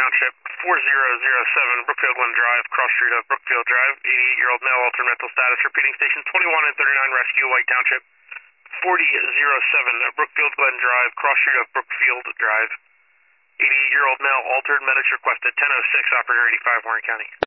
Township, 4007 Brookfield Glen Drive, cross street of Brookfield Drive, 88-year-old male, altered mental status, repeating station 21 and 39 Rescue, White Township, 4007 Brookfield Glen Drive, cross street of Brookfield Drive, 88-year-old male, altered, medics requested, 1006, operator 85, Warren County.